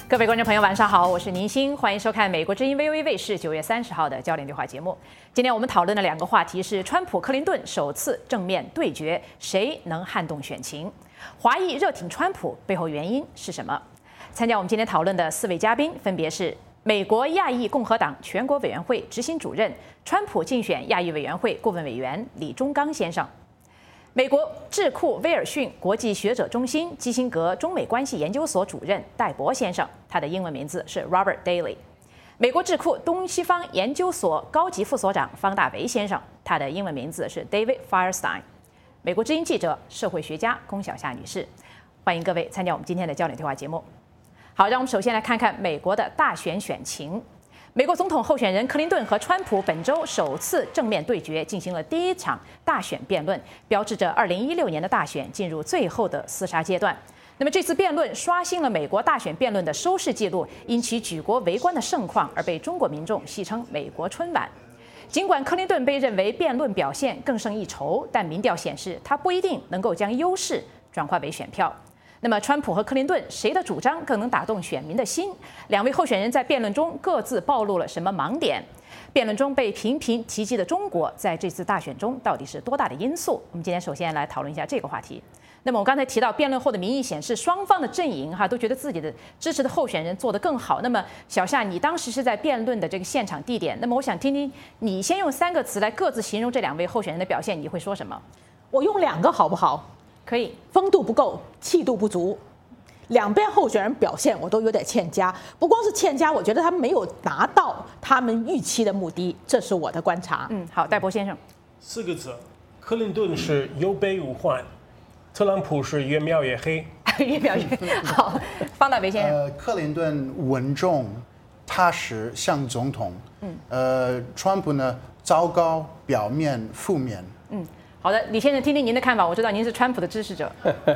各位观众朋友，晚上好，我是宁鑫，欢迎收看美国之音 VOA 卫视9月30号的焦点对话节目。今天我们讨论的两个话题是川普、克林顿首次正面对决，谁能撼动选情？华裔热挺川普背后原因是什么？参加我们今天讨论的4位嘉宾分别是美国亚裔共和党全国委员会执行主任、川普竞选亚裔委员会顾问委员李忠刚先生。美国智库威尔逊国际学者中心基辛格中美关系研究所主任戴博先生，他的英文名字是 Robert Daly。美国智库东西方研究所高级副所长方大为先生，他的英文名字是 David Firestein。美国之音记者、社会学家龚小夏女士，欢迎各位参加我们今天的焦点对话节目。好，让我们首先来看看美国的大选选情。美国总统候选人克林顿和川普本周首次正面对决，进行了第一场大选辩论，标志着2016年的大选进入最后的厮杀阶段。那么这次辩论刷新了美国大选辩论的收视记录，因其举国围观的盛况而被中国民众戏称美国春晚。尽管克林顿被认为辩论表现更胜一筹，但民调显示他不一定能够将优势转化为选票。那么，川普和克林顿谁的主张更能打动选民的心？两位候选人在辩论中各自暴露了什么盲点？辩论中被频频提及的中国，在这次大选中到底是多大的因素？我们今天首先来讨论一下这个话题。那么我刚才提到，辩论后的民意显示，双方的阵营都觉得自己的支持的候选人做得更好。那么，小夏，你当时是在辩论的这个现场地点，那么我想听听你先用3个词来各自形容这两位候选人的表现，你会说什么？ 我用2个好不好？ 可以。 风度不够，气度不足。两边候选人表现我都有点欠佳，不光是欠佳，我觉得他们没有达到他们预期的目的，这是我的观察。 好，戴博先生。 4个字，克林顿是有备无患，特朗普是越描越黑。 越描越好，方大为先生。 克林顿稳重、踏实，像总统。川普呢，糟糕，表面负面。 好的，李先生，听听您的看法。我知道您是川普的支持者。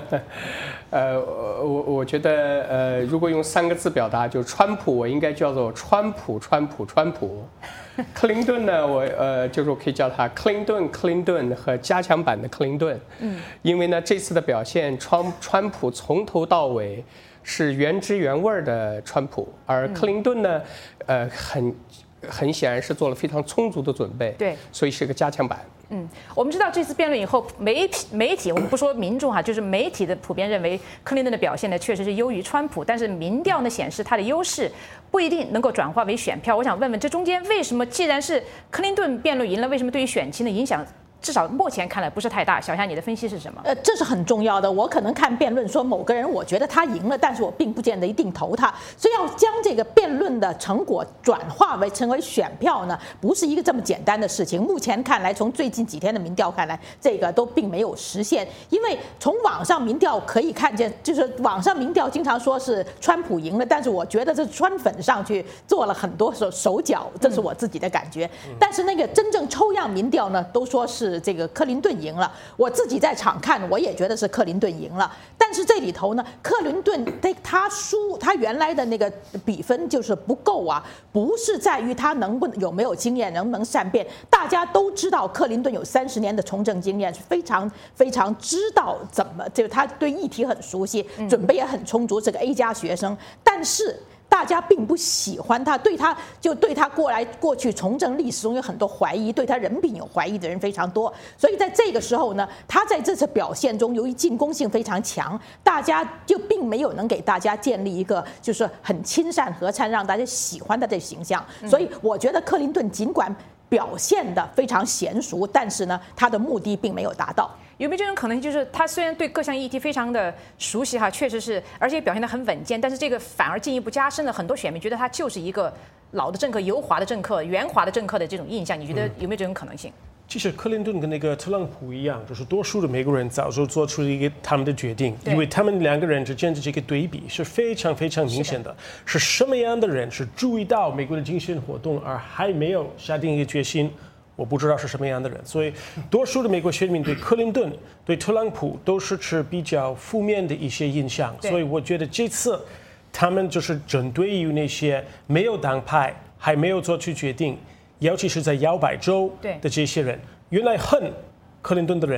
我觉得如果用3个字表达，就川普，我应该叫做川普。克林顿呢，就是我可以叫他克林顿和加强版的克林顿。因为呢，这次的表现，川普从头到尾是原汁原味的川普，而克林顿呢，很显然是做了非常充足的准备。 对， 所以是个加强版。 我们知道这次辩论以后，媒体我们不说民众就是媒体的普遍认为克林顿的表现呢确实是优于川普，但是民调呢显示他的优势不一定能够转化为选票。我想问问，这中间为什么既然是克林顿辩论赢了，为什么对于选情的影响至少目前看来不是太大？小夏，你的分析是什么？ 这是很重要的。我可能看辩论说某个人，我觉得他赢了，但是我并不见得一定投他。所以要将这个辩论的成果转化成为选票呢，不是一个这么简单的事情。目前看来，从最近几天的民调看来，这个都并没有实现。因为从网上民调可以看见，就是网上民调经常说是川普赢了，但是我觉得这川粉上去做了很多手脚，这是我自己的感觉。但是那个真正抽样民调呢，都说是这个克林顿赢了，我自己在场看，我也觉得是克林顿赢了。但是这里头呢，克林顿他原来的那个比分就是不够啊，不是在于他有没有经验，能不能善辩。大家都知道克林顿有30年的从政经验，是非常非常知道怎么，就是他对议题很熟悉，准备也很充足，是个 A 加学生。但是大家并不喜欢他，对他过去从政历史中有很多怀疑，对他人品有怀疑的人非常多。所以在这个时候呢，他在这次表现中，由于进攻性非常强，大家就并没有能给大家建立一个就是很亲善和善，让大家喜欢他的形象。所以我觉得克林顿尽管表现得非常娴熟，但是呢，他的目的并没有达到。 有没有这种可能，就是他虽然对各项议题非常的熟悉确实是，而且表现得很稳健，但是这个反而进一步加深了很多选民觉得他就是一个老的政客、油滑的政客、圆滑的政客的这种印象？你觉得有没有这种可能性？ 其实克林顿跟那个特朗普一样，就是多数的美国人早就做出了一个他们的决定，因为他们2个人之间的这个对比是非常非常明显的。是什么样的人是注意到美国的竞选活动而还没有下定一个决心？我不知道是什么样的人，所以多数的美国选民对克林顿、对特朗普都是持比较负面的一些印象。所以我觉得这次他们就是针对于那些没有党派、还没有做出决定，尤其是在摇摆州的这些人，原来恨克林顿的人，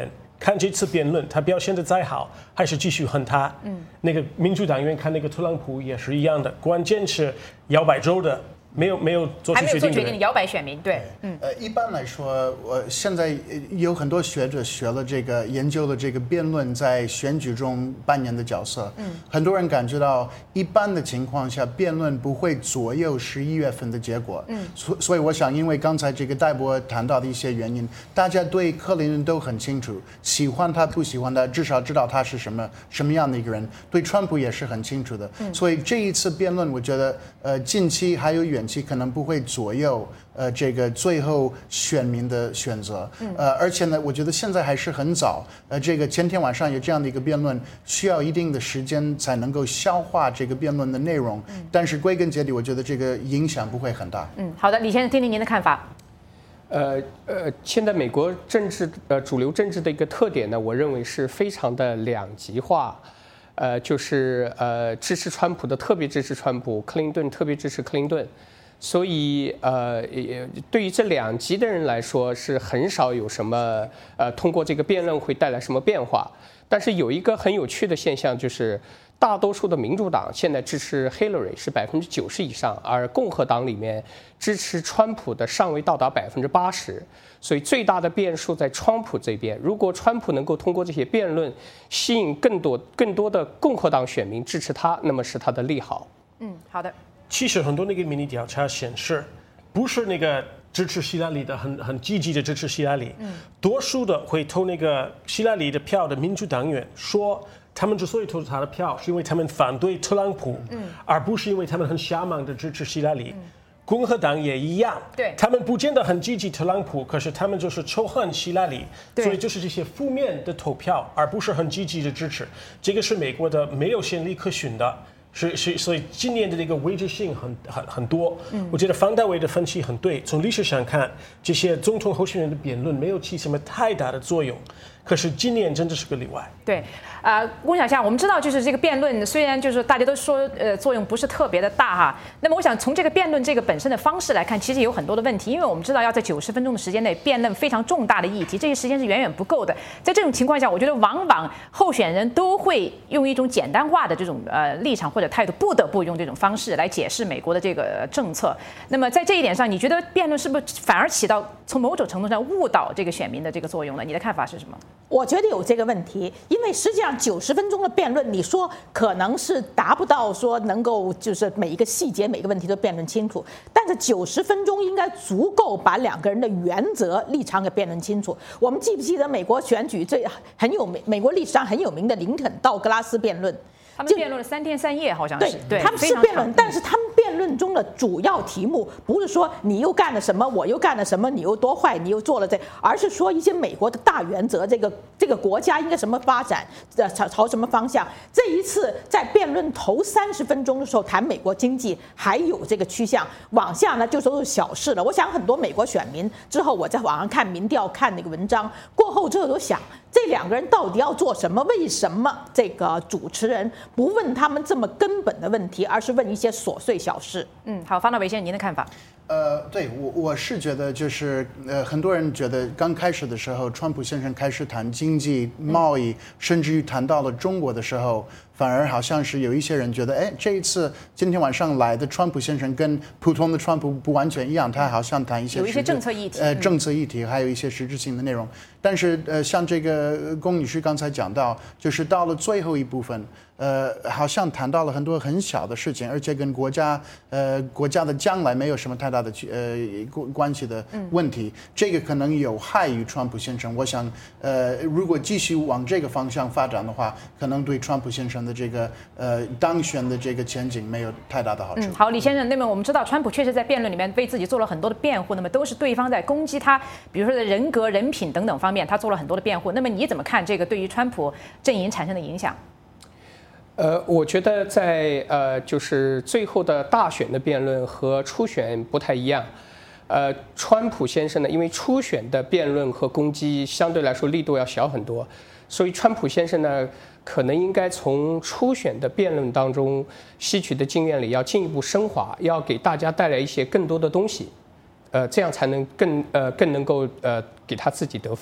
看这次辩论，他表现的再好，还是继续恨他。那个民主党员看那个特朗普也是一样的，关键是摇摆州的。没有做出决定的摇摆选民，对， 一般来说，现在有很多学者学了这个研究了这个辩论在选举中扮演的角色，很多人感觉到一般的情况下，辩论不会左右11月份的结果，所以我想，因为刚才这个戴博谈到的一些原因，大家对克林顿都很清楚，喜欢他不喜欢他，至少知道他是什么样的一个人，对川普也是很清楚的，所以这一次辩论，我觉得近期还有远期可能不会左右这个最后选民的选择，而且呢，我觉得现在还是很早，这个前天晚上有这样的一个辩论，需要一定的时间才能够消化这个辩论的内容，但是归根结底，我觉得这个影响不会很大。 好的，李先生，听听您的看法。 现在美国政治主流政治的一个特点呢，我认为是非常的两极化。就是支持川普的特别支持川普，克林顿特别支持克林顿，所以对于这两极的人来说是很少有什么通过这个辩论会带来什么变化。但是有一个很有趣的现象，就是大多数的民主党现在支持 Hillary 是90%以上，而共和党里面支持川普的尚未到达80%，所以最大的变数在川普这边。如果川普能够通过这些辩论吸引更多的共和党选民支持他，那么是他的利好。 好的。 其实很多那个民意调查显示，不是那个支持希拉里的很积极的支持希拉里，多数的会投那个希拉里的票的民主党员说，他们之所以投他的票，是因为他们反对特朗普，而不是因为他们很向往的支持希拉里。共和党也一样， 对， 他们不见得很积极特朗普，可是他们就是仇恨希拉里，所以就是这些负面的投票，而不是很积极的支持。这个是美国的没有先例可循的。所以今年的这个未知性很多，我觉得方大卫的分析很对。从历史上看，这些总统候选人的辩论没有起什么太大的作用，可是今年真的是个例外。 对，龚小夏，我们知道就是这个辩论，虽然就是大家都说作用不是特别的大哈，那么我想从这个辩论这个本身的方式来看，其实有很多的问题，因为我们知道要在90分钟的时间内辩论非常重大的议题，这些时间是远远不够的。在这种情况下，我觉得往往候选人都会用一种简单化的这种立场或者态度，不得不用这种方式来解释美国的这个政策。那么在这一点上，你觉得辩论是不是反而起到从某种程度上误导这个选民的这个作用呢？你的看法是什么？ 我觉得有这个问题，因为实际上90分钟的辩论，你说可能是达不到说能够就是每一个细节每个问题都辩论清楚，但是90分钟应该足够把两个人的原则立场给辩论清楚。我们记不记得美国选举最很有名，美国历史上很有名的林肯道格拉斯辩论？ 他们辩论了3天3夜，好像是。 对，他们是辩论，但是他们辩论中的主要题目不是说你又干了什么，我又干了什么，你又多坏，你又做了这，而是说一些美国的大原则，这个国家应该什么发展，朝什么方向。这一次在辩论头30分钟的时候谈美国经济还有这个趋向，往下呢就都是小事了。我想很多美国选民之后，我在网上看民调，看那个文章过后之后都想，这两个人到底要做什么？为什么这个主持人不问他们这么根本的问题，而是问一些琐碎小事？ 好，方大伟先生，您的看法？ 对，我是觉得就是很多人觉得刚开始的时候，川普先生开始谈经济、贸易，甚至于谈到了中国的时候，反而好像是有一些人觉得，这一次今天晚上来的川普先生跟普通的川普不完全一样，他好像谈一些有一些政策议题， 政策议题，还有一些实质性的内容。但是像这个龚女士刚才讲到，就是到了最后一部分，好像谈到了很多很小的事情，而且跟国家的将来没有什么太大的关系的问题，这个可能有害于川普先生。我想，如果继续往这个方向发展的话，可能对川普先生的这个当选的这个前景没有太大的好处。 好，李先生，那么我们知道，川普确实在辩论里面为自己做了很多的辩护，那么都是对方在攻击他，比如说在人格、人品等等方面，他做了很多的辩护。那么你怎么看这个对于川普阵营产生的影响？ 我觉得在就是最后的大选的辩论和初选不太一样。川普先生呢，因为初选的辩论和攻击相对来说力度要小很多，所以川普先生呢，可能应该从初选的辩论当中吸取的经验里要进一步升华，要给大家带来一些更多的东西，这样才能更能够给他自己得分。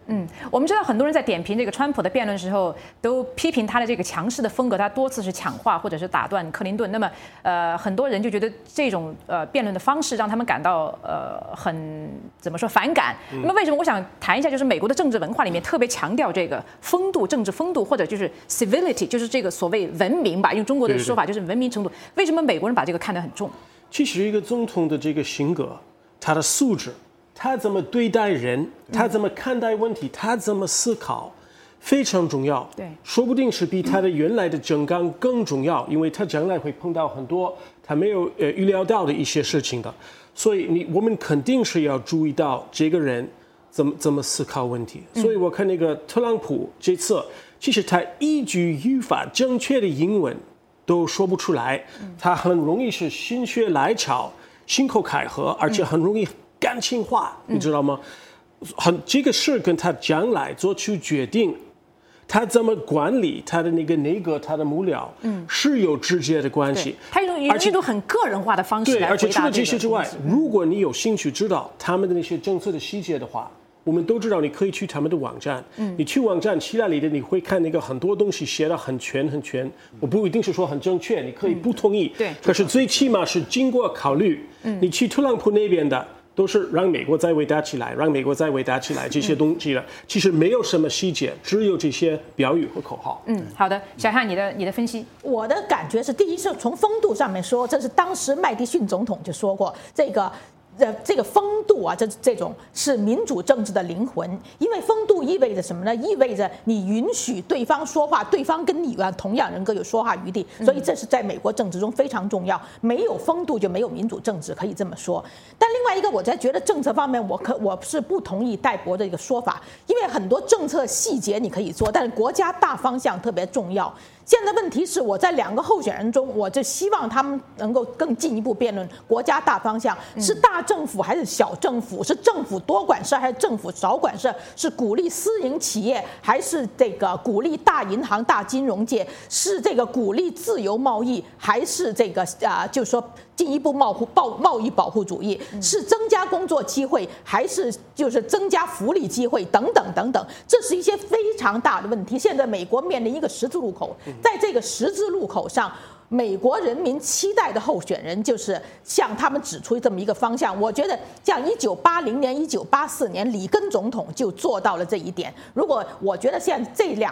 我们知道很多人在点评这个川普的辩论时候，都批评他的这个强势的风格，他多次是抢话或者是打断克林顿。那么很多人就觉得这种辩论的方式让他们感到很怎么说反感。那么为什么我想谈一下，就是美国的政治文化里面特别强调这个风度、政治风度，或者就是 civility， 就是这个所谓文明吧，用中国的说法就是文明程度。为什么美国人把这个看得很重？ 其实一个总统的这个性格，他的素质，他怎么对待人，他怎么看待问题，他怎么思考，非常重要。 对， 说不定是比他的原来的政纲更重要，因为他将来会碰到很多他没有预料到的一些事情的。所以我们肯定是要注意到这个人怎么思考问题。所以我看那个特朗普这次，其实他一句语法正确的英文都说不出来，他很容易是心血来潮、信口开河，而且很容易感情化，你知道吗？这个事跟他将来做出决定，他怎么管理他的那个内阁、他的幕僚，是有直接的关系。 他用一种很个人化的方式来回答这个。 对，而且除了这些之外，如果你有兴趣知道他们的那些政策的细节的话，我们都知道，你可以去他们的网站。你去网站希拉里的，你会看那个很多东西写得很全。我不一定是说很正确，你可以不同意。 对。 可是最起码是经过考虑。你去特朗普那边的，都是让美国再伟大起来，让美国再伟大起来这些东西的，其实没有什么细节，只有这些标语和口号。 好的，小汉，你的分析。 我的感觉是，第一是从风度上面说，这是当时麦迪逊总统就说过，这个风度啊，这种是民主政治的灵魂。因为风度意味着什么呢？意味着你允许对方说话，对方跟你同样人格有说话余地，所以这是在美国政治中非常重要。没有风度就没有民主政治，可以这么说。但另外一个，我在觉得政策方面，我是不同意戴博的一个说法，因为很多政策细节你可以做，但是国家大方向特别重要。现在问题是，我在2个候选人中，我就希望他们能够更进一步辩论国家大方向，是大政府还是小政府，是政府多管事还是政府少管事，是鼓励私营企业还是这个鼓励大银行大金融界，是这个鼓励自由贸易还是这个就是说进一步贸易保护主义，是增加工作机会还是就是增加福利机会等等，这是一些非常大的问题。现在美国面临一个十字路口，在这个十字路口上，美国人民期待的候选人就是向他们指出这么一个方向。我觉得像1980年、1984年里根总统就做到了这一点。如果我觉得现在这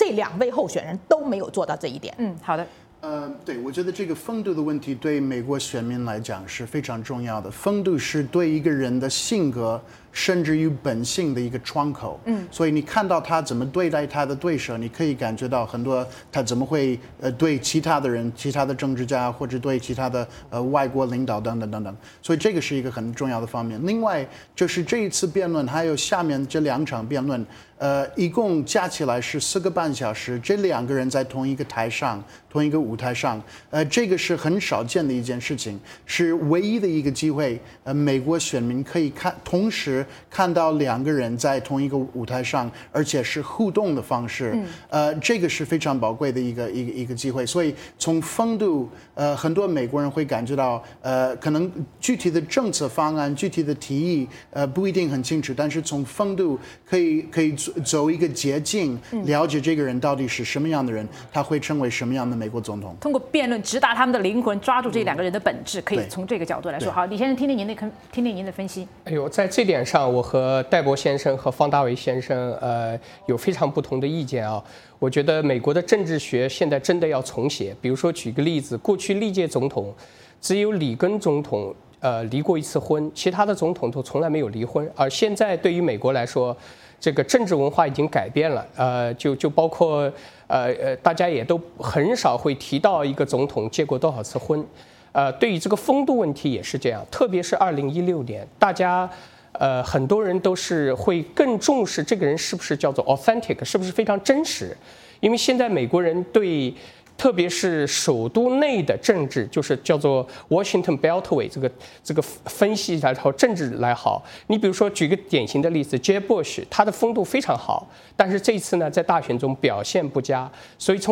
2位候选人都没有做到这一点。 好的。 对，我觉得这个风度的问题对美国选民来讲是非常重要的。风度是对一个人的性格甚至于本性的一个窗口。所以你看到他怎么对待他的对手，你可以感觉到很多他怎么会对其他的人、其他的政治家或者对其他的外国领导等等。所以这个是一个很重要的方面。另外就是这一次辩论还有下面这2场辩论，一共加起来是4个半小时，这2个人在同一个台上、同一个舞台上，这个是很少见的一件事情，是唯一的一个机会。美国选民可以同时看到2个人在同一个舞台上，而且是互动的方式。这个是非常宝贵的一个机会。所以从风度，很多美国人会感觉到，可能具体的政策方案、具体的提议，不一定很清楚，但是从风度可以走一个捷径，了解这个人到底是什么样的人，他会成为什么样的美国总统。 通过辩论直达他们的灵魂，抓住这2个人的本质，可以从这个角度来说。好，李先生，听听您的分析。 哎呦，在这点上，我和戴博先生和方大为先生有非常不同的意见啊。我觉得美国的政治学现在真的要重写。比如说举个例子，过去历届总统只有里根总统离过1次婚，其他的总统都从来没有离婚。而现在对于美国来说，这个政治文化已经改变了，就包括大家也都很少会提到一个总统结过多少次婚。对于这个风度问题也是这样，特别是2016年，大家很多人都是会更重视这个人是不是叫做 authentic， 是不是非常真实。因为现在美国人对特别是首都内的政治，就是叫做 Washington Beltway 这个分析然后政治来好。你比如说举个典型的例子 ，Jeb Bush 他的风度非常好，但是这一次呢在大选中表现不佳，所以从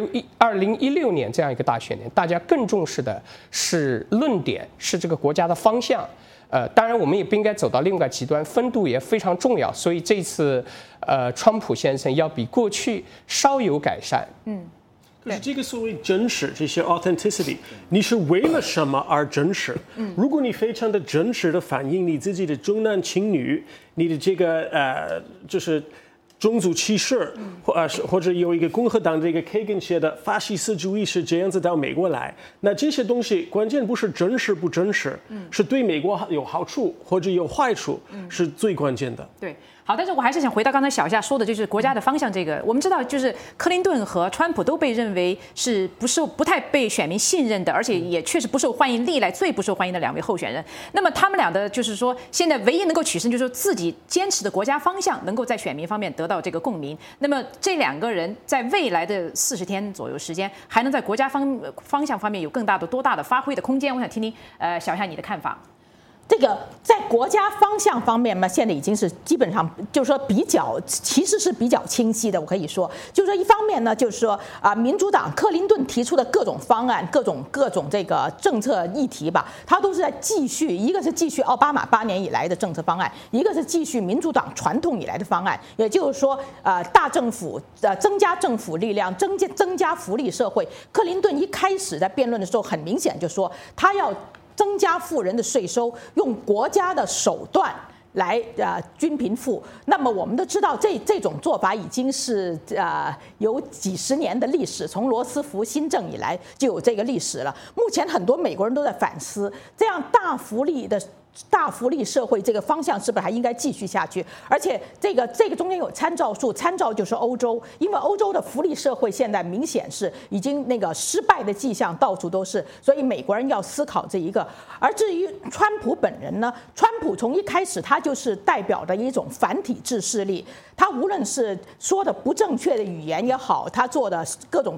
2016年这样一个大选年，大家更重视的是论点，是这个国家的方向。当然我们也不应该走到另外极端，风度也非常重要。所以这次川普先生要比过去稍有改善。 可是这个所谓真实，这些 authenticity， 你是为了什么而真实？如果你非常的真实的反映你自己的重男轻女，你的这个就是种族歧视，或者有一个共和党这个 Kagan 写的法西斯主义是这样子到美国来，那这些东西关键不是真实不真实，是对美国有好处或者有坏处，是最关键的。 对。好，但是我还是想回到刚才小夏说的，就是国家的方向这个。我们知道，就是克林顿和川普都被认为是不太被选民信任的，而且也确实不受欢迎，历来最不受欢迎的2位候选人。那么他们俩的，就是说现在唯一能够取胜，就是说自己坚持的国家方向能够在选民方面得到这个共鸣。那么这2个人在未来的40天左右时间，还能在国家方向方面有更多大的发挥的空间？我想听听小夏你的看法。 这个在国家方向方面嘛，现在已经是基本上就是说其实是比较清晰的。我可以说，就是说一方面呢，就是说民主党克林顿提出的各种方案、各种这个政策议题吧，它都是在继续，一个是继续奥巴马8年以来的政策方案，一个是继续民主党传统以来的方案。也就是说，大政府增加政府力量，增加福利社会。克林顿一开始在辩论的时候，很明显就说他要增加富人的税收，用国家的手段来均贫富。那么我们都知道这种做法已经是有几十年的历史，从罗斯福新政以来就有这个历史了。目前很多美国人都在反思，这样大福利社会这个方向是不是还应该继续下去？而且这个中间有参照数，参照就是欧洲，因为欧洲的福利社会现在明显是已经那个失败的迹象到处都是，所以美国人要思考这一个。而至于川普本人呢，川普从一开始他就是代表的一种反体制势力，他无论是说的不正确的语言也好，他做的各种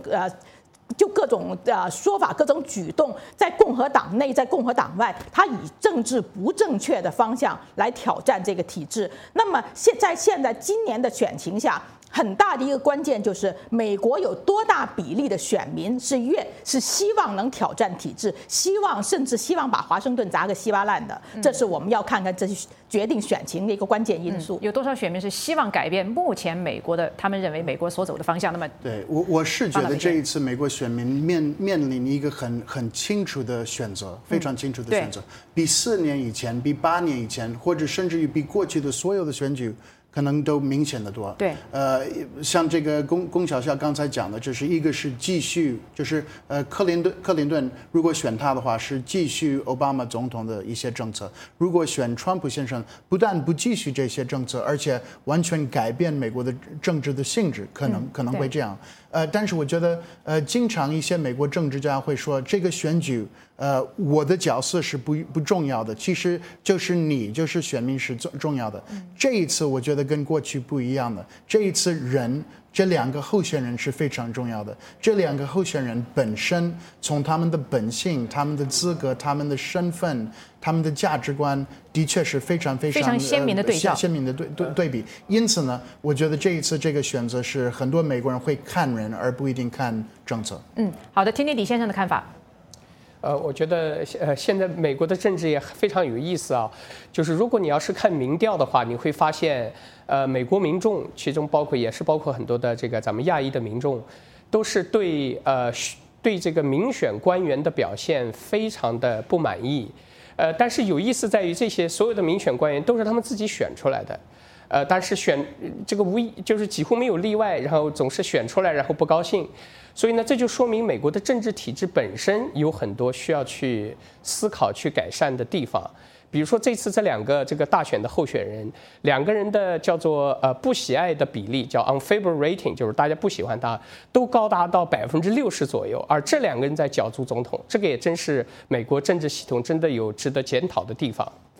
说法、各种举动，在共和党内、在共和党外，他以政治不正确的方向来挑战这个体制。那么现在今年的选情下，很大的一个关键就是美国有多大比例的选民是希望能挑战体制，甚至希望把华盛顿砸个稀巴烂的。这是我们要看看这是决定选情的一个关键因素。 有多少选民是希望改变目前美国的他们认为美国所走的方向？那么对我是觉得这一次美国选民面临一个很清楚的选择，非常清楚的选择，比4年以前、比8年以前，或者甚至于比过去的所有的选举可能都明显的多。 对， 像这个龚小夏刚才讲的，就是一个是继续，就是克林顿如果选他的话，是继续奥巴马总统的一些政策；如果选川普先生，不但不继续这些政策，而且完全改变美国的政治的性质，可能会这样。但是我觉得，经常一些美国政治家会说，这个选举，我的角色是不重要的，其实就是选民是重要的。这一次我觉得跟过去不一样的，这一次这2个候选人是非常重要的。这2个候选人本身，从他们的本性、他们的资格、他们的身份、他们的价值观，的确是非常鲜明的对照， 鲜明的对比。因此呢，我觉得这一次这个选择是很多美国人会看人，而不一定看政策。 好的，听听李先生的看法。 我觉得现在美国的政治也非常有意思啊，就是如果你要是看民调的话，你会发现，美国民众其中包括很多的这个咱们亚裔的民众，都是对这个民选官员的表现非常的不满意。但是有意思在于这些所有的民选官员都是他们自己选出来的。但是这个就是几乎没有例外，然后总是选出来然后不高兴。所以呢，这就说明美国的政治体制本身有很多需要去思考、去改善的地方。比如说这次这2个这个大选的候选人，2个人的叫做不喜爱的比例叫 unfavor rating， 就是大家不喜欢他，都高达到60%左右。而这2个人在角逐总统，这个也真是美国政治系统真的有值得检讨的地方。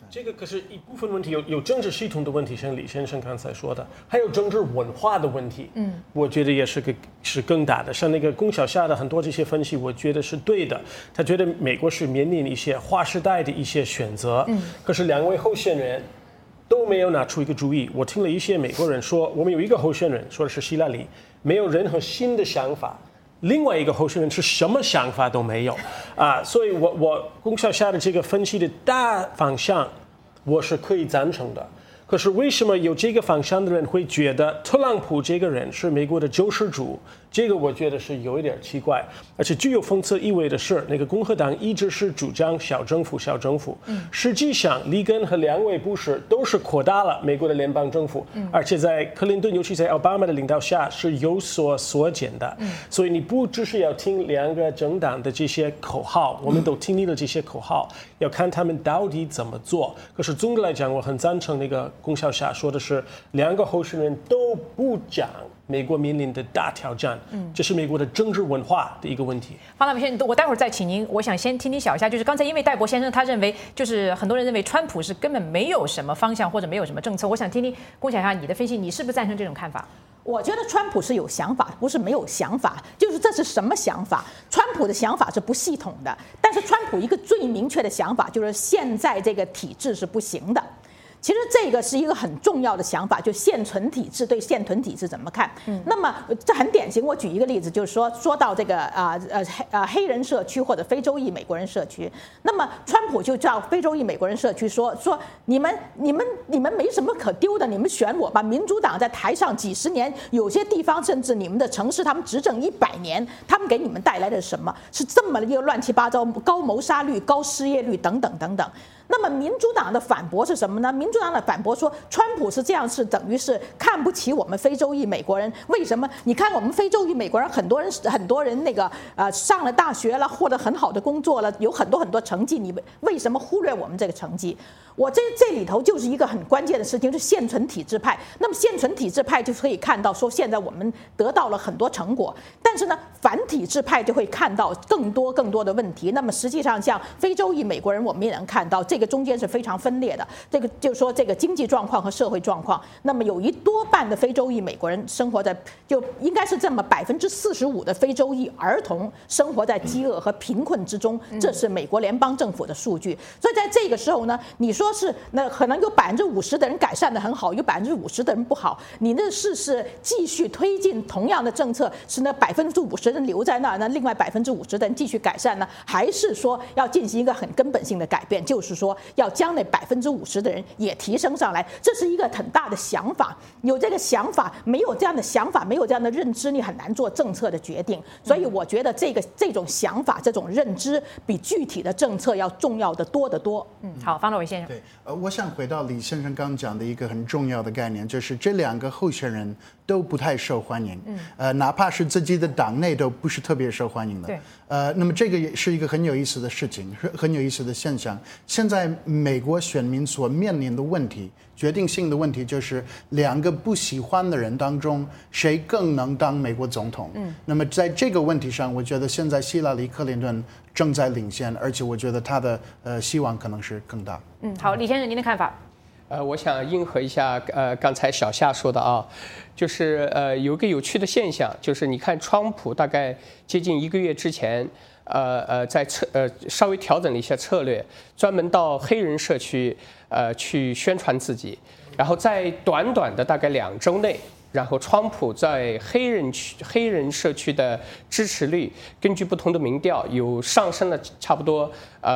这个可是一部分问题，有政治系统的问题，像李先生刚才说的，还有政治文化的问题。我觉得也是更大的。像那个龚小夏的很多这些分析，我觉得是对的。他觉得美国是面临一些划时代的一些选择，可是两位候选人都没有拿出一个主意。我听了一些美国人说，我们有一个候选人说的是希拉里，没有任何新的想法。另外一个候选人是什么想法都没有所以我龚小夏的这个分析的大方向我是可以赞成的。可是为什么有这个方向的人会觉得特朗普这个人是美国的救世主？这个我觉得是有一点奇怪，而且具有讽刺意味的是，那个共和党一直是主张小政府，实际上里根和两位部士都是扩大了美国的联邦政府，而且在克林顿，尤其在奥巴马的领导下是有所缩减的。所以你不只是要听两个政党的这些口号，我们都听腻了这些口号，要看他们到底怎么做。可是总的来讲，我很赞成那个龚小夏说的是，两个候选人都不讲美国面临的大挑战，这是美国的政治文化的一个问题。 方大先生，我待会儿再请您，我想先听小夏，就是刚才因为戴博先生他认为，就是很多人认为川普是根本没有什么方向或者没有什么政策，我想听龚小夏你的分析，你是不是赞成这种看法？ 我觉得川普是有想法，不是没有想法，就是这是什么想法？川普的想法是不系统的，但是川普一个最明确的想法就是现在这个体制是不行的。其实这个是一个很重要的想法，就现存体制对现存体制怎么看？那么这很典型。我举一个例子，就是说到这个黑人社区或者非洲裔美国人社区，那么川普就叫非洲裔美国人社区说你们没什么可丢的，你们选我吧。民主党在台上几十年，有些地方甚至你们的城市他们执政100年，他们给你们带来的什么？是这么一个乱七八糟，高谋杀率、高失业率等等等等。那么民主党的反驳是什么呢？民主党的反驳说，川普是这样，是等于是看不起我们非洲裔美国人。为什么？你看我们非洲裔美国人，很多人那个上了大学了，获得很好的工作了，有很多成绩，你为什么忽略我们这个成绩？我这里头就是一个很关键的事情，是现存体制派。那么现存体制派就可以看到说，现在我们得到了很多成果，但是呢，反体制派就会看到更多的问题。那么实际上，像非洲裔美国人，我们也能看到这个中间是非常分裂的。这个就是说，这个经济状况和社会状况，那么有一多半的非洲裔美国人生活在，就应该是这么45%的非洲裔儿童生活在饥饿和贫困之中，这是美国联邦政府的数据。所以在这个时候呢，你说是那可能有50%的人改善的很好，有50%的人不好，你那是继续推进同样的政策，是那50%的人留在那儿，那另外50%的人继续改善呢，还是说要进行一个很根本性的改变，就是说要将那50%的人也提升上来？这是一个很大的想法，有这个想法，没有这样的想法，没有这样的认知，你很难做政策的决定。所以我觉得这种想法、这种认知比具体的政策要重要的多得多。 好，方洛维先生。 对，我想回到李先生刚讲的一个很重要的概念，就是这两个候选人都不太受欢迎，哪怕是自己的党内都不是特别受欢迎的。 对， 那么这个也是一个很有意思的事情，很有意思的现象。现在美国选民所面临的问题，决定性的问题就是两个不喜欢的人当中，谁更能当美国总统？那么在这个问题上，我觉得现在希拉里·克林顿正在领先，而且我觉得他的希望可能是更大。 好，李先生，您的看法？ 我想应和一下刚才小夏说的啊，就是有个有趣的现象，就是你看川普大概接近1个月之前，在稍微调整了一下策略，专门到黑人社区去宣传自己，然后在短短的大概2周内。然后，川普在黑人社区的支持率，根据不同的民调，有上升了差不多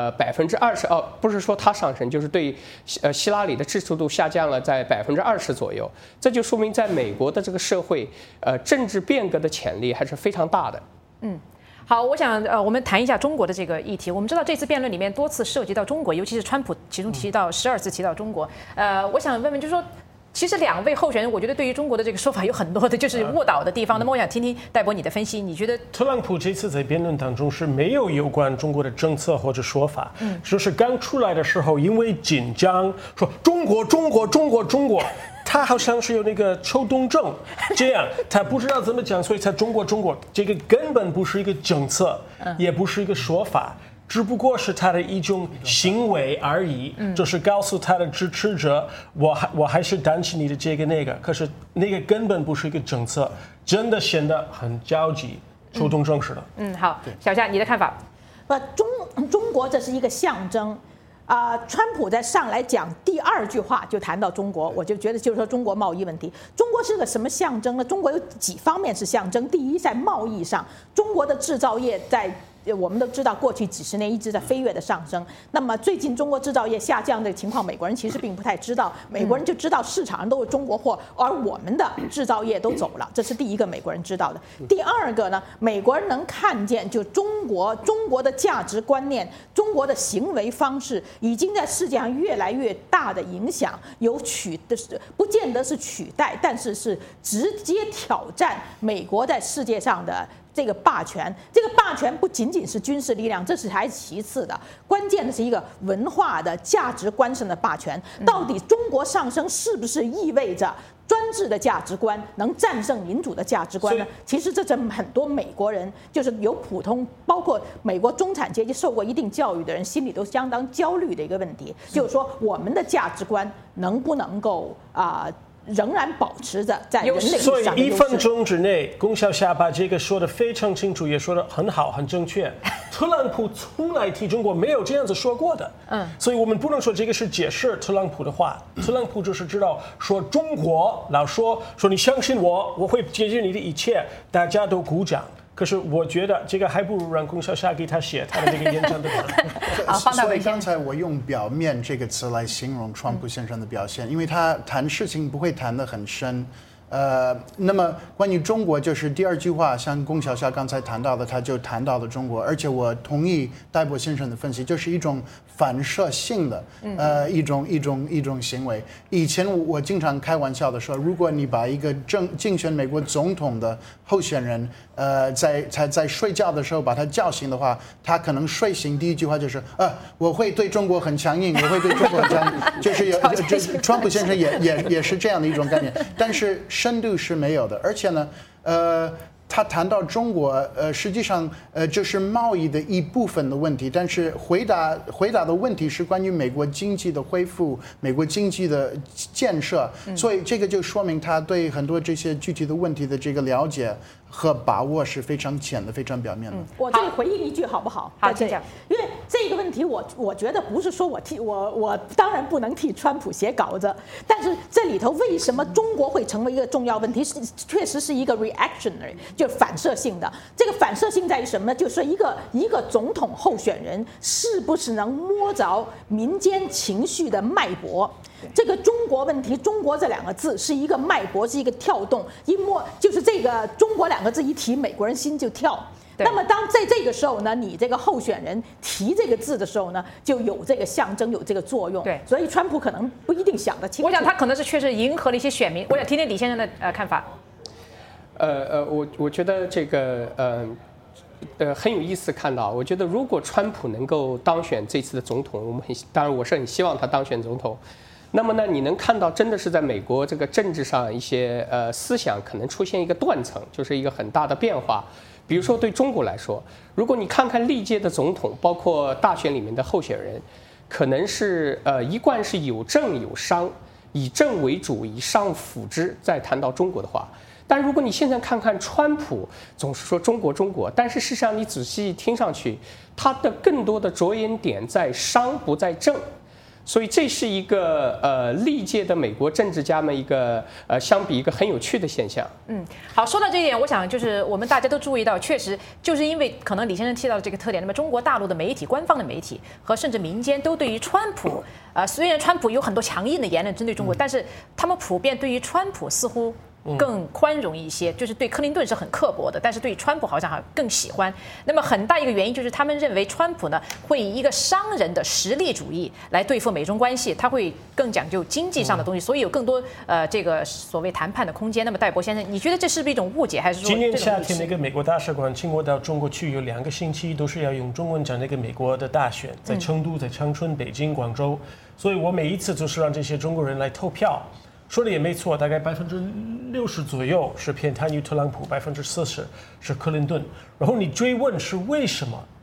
20%哦，不是说他上升，就是对希拉里的支持度下降了在20%左右。这就说明在美国的这个社会，政治变革的潜力还是非常大的。 好，我想我们谈一下中国的这个议题。我们知道这次辩论里面多次涉及到中国，尤其是川普其中提到12次提到中国。我想问问，就是说。其实2位候选人，我觉得对于中国的这个说法有很多的就是误导的地方。那么我想听听戴博你的分析，你觉得特朗普这次在辩论当中是没有关中国的政策或者说法，就是刚出来的时候因为紧张说中国，他好像是有那个抽动症，这样他不知道怎么讲，所以才中国，这个根本不是一个政策，也不是一个说法。 只不过是他的一种行为而已，就是告诉他的支持者，我还是担心你的这个那个，可是那个根本不是一个政策，真的显得很焦急，主动正视的。 好，小夏，你的看法？ 中国这是一个象征。川普在上来讲第2句话就谈到中国，我就觉得就是说中国贸易问题。中国是个什么象征呢？中国有几方面是象征。第一，在贸易上，中国的制造业我们都知道，过去几十年一直在飞跃的上升。那么最近中国制造业下降的情况，美国人其实并不太知道。美国人就知道市场上都是中国货，而我们的制造业都走了，这是第一个美国人知道的。第二个呢，美国人能看见，就中国的价值观念、中国的行为方式，已经在世界上越来越大的影响，不见得是取代，但是是直接挑战美国在世界上的这个霸权。这个霸权不仅仅是军事力量，这是还其次的，关键的是一个文化的价值观上的霸权。到底中国上升是不是意味着专制的价值观能战胜民主的价值观呢？其实这是很多美国人，就是有普通，包括美国中产阶级受过一定教育的人，心里都相当焦虑的一个问题，就是说我们的价值观能不能够仍然保持着在人类上的优势。 所以1分钟之内，龚小夏把这个说得非常清楚，也说得很好，很正确。特朗普从来提中国没有这样子说过的，所以我们不能说这个是解释特朗普的话。特朗普就是知道说中国老说你相信我，我会解决你的一切，大家都鼓掌。可是我觉得这个还不如让龚小夏给他写他的这个演讲的好， 所以刚才我用表面这个词来形容川普先生的表现，因为他谈事情不会谈得很深。那么关于中国，就是第2句话，像龚小夏刚才谈到的，他就谈到了中国，而且我同意戴博先生的分析，就是一种反射性的一种行为。以前我经常开玩笑的说，如果你把一个竞选美国总统的候选人在睡觉的时候把他叫醒的话，他可能睡醒第1句话就是我会对中国很强硬，我会对中国很强硬，就是川普先生也是这样的一种概念，但是深度是没有的。而且呢他谈到中国，实际上就是贸易的一部分的问题，但是回答的问题是关于美国经济的恢复、美国经济的建设，所以这个就说明他对很多这些具体的问题的这个了解和把握是非常浅的、非常表面的。 我这里回应一句好不好？ 好，请讲。 因为这个问题我觉得不是说我当然不能替川普写稿子，但是这里头为什么中国会成为一个重要问题，确实是一个 reactionary， 就反射性的。这个反射性在于什么呢？就是一个总统候选人是不是能摸着民间情绪的脉搏。这个中国问题，中国这2个字是一个脉搏，是一个跳动，一摸就是这个中国2个字一提，美国人心就跳。那么当在这个时候呢，你这个候选人提这个字的时候呢，就有这个象征，有这个作用。 对， 所以川普可能不一定想得清楚。 我想他可能是确实迎合了一些选民。我想听听李先生的看法。 我觉得这个很有意思看到。我觉得如果川普能够当选这次的总统，当然我是很希望他当选总统。那么呢，你能看到真的是在美国这个政治上一些思想可能出现一个断层，就是一个很大的变化。比如说对中国来说，如果你看看历届的总统，包括大选里面的候选人，可能是一贯是有政有商，以政为主，以商辅之。再谈到中国的话，但如果你现在看看川普，总是说中国，但是事实上你仔细听上去，他的更多的着眼点在商不在政。所以这是一个历届的美国政治家们一个相比一个很有趣的现象。 好，说到这一点，我想就是我们大家都注意到，确实就是因为可能李先生提到的这个特点，那么中国大陆的媒体、官方的媒体和甚至民间都对于川普，虽然川普有很多强硬的言论针对中国，但是他们普遍对于川普似乎更宽容一些，就是对克林顿是很刻薄的，但是对川普好像更喜欢。那么很大一个原因就是他们认为川普呢会以一个商人的实力主义来对付美中关系，他会更讲究经济上的东西，所以有更多这个所谓谈判的空间。那么戴博先生，你觉得这是不是一种误解，还是说今年夏天那个美国大使馆请我到中国去，有2个星期都是要用中文讲那个美国的大选，在成都、在长春、北京、广州，所以我每一次就是让这些中国人来投票。说的也没错，大概60%左右是偏袒于特朗普，40%是克林顿。然后你追问是为什么，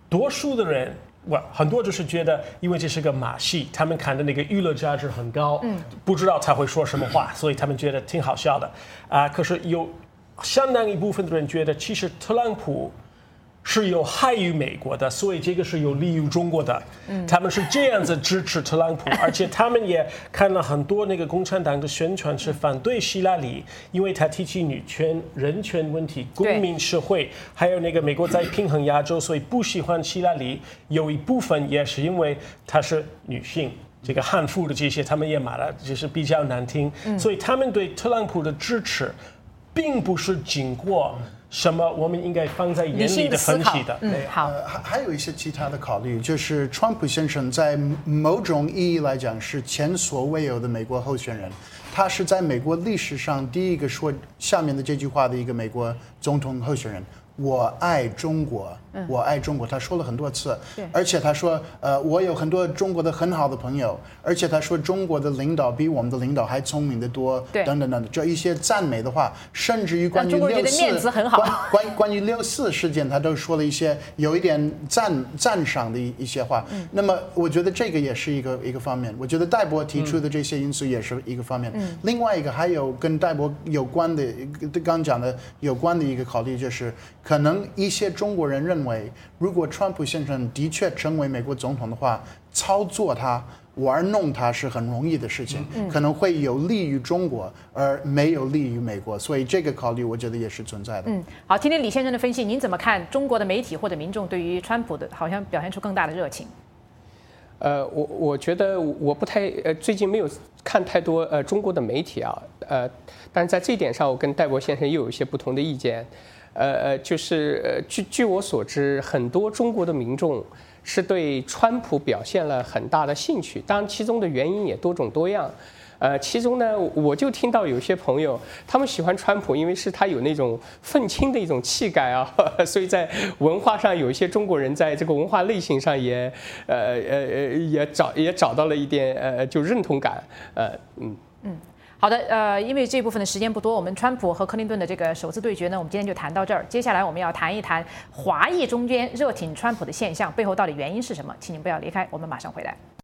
多数的人。很多就是觉得，因为这是个马戏，他们看的那个娱乐价值很高，不知道他会说什么话，所以他们觉得挺好笑的可是有相当一部分的人觉得，其实特朗普是有害于美国的，所以这个是有利于中国的。他们是这样子支持特朗普，而且他们也看了很多那个共产党的宣传是反对希拉里，因为他提起女权、人权问题、公民社会，还有那个美国在平衡亚洲，所以不喜欢希拉里。有一部分也是因为她是女性。这个汉服的这些，他们也骂了，就是比较难听，所以他们对特朗普的支持，并不是经过什么我们应该放在眼里的分析的。 好， 还有一些其他的考虑，就是川普先生在某种意义来讲是前所未有的美国候选人，他是在美国历史上第一个说下面的这句话的一个美国总统候选人。我爱中国，我爱中国，他说了很多次，而且他说，我有很多中国的很好的朋友，而且他说中国的领导比我们的领导还聪明得多，等等等等，这一些赞美的话，甚至于关于关于6·4事件，他都说了一些有一点赞赏的一些话。那么我觉得这个也是一个方面，我觉得戴博提出的这些因素也是一个方面。另外一个还有跟戴博有关的，刚讲的有关的一个考虑就是。可能一些中国人认为，如果川普先生的确成为美国总统的话，操作他、玩弄他是很容易的事情，可能会有利于中国，而没有利于美国，所以这个考虑我觉得也是存在的。 好，听听李先生的分析，您怎么看中国的媒体或者民众对于川普的好像表现出更大的热情？ 我觉得我不太最近没有看太多中国的媒体啊，但是在这一点上，我跟戴博先生又有一些不同的意见。就是据我所知，很多中国的民众是对川普表现了很大的兴趣，当然其中的原因也多种多样。其中呢，我就听到有些朋友他们喜欢川普，因为是他有那种愤青的一种气概啊，所以在文化上有一些中国人在这个文化类型上也找到了一点就认同感， 好的，因为这部分的时间不多，我们川普和克林顿的这个首次对决呢，我们今天就谈到这儿。接下来我们要谈一谈华裔中间热挺川普的现象背后到底原因是什么，请您不要离开，我们马上回来。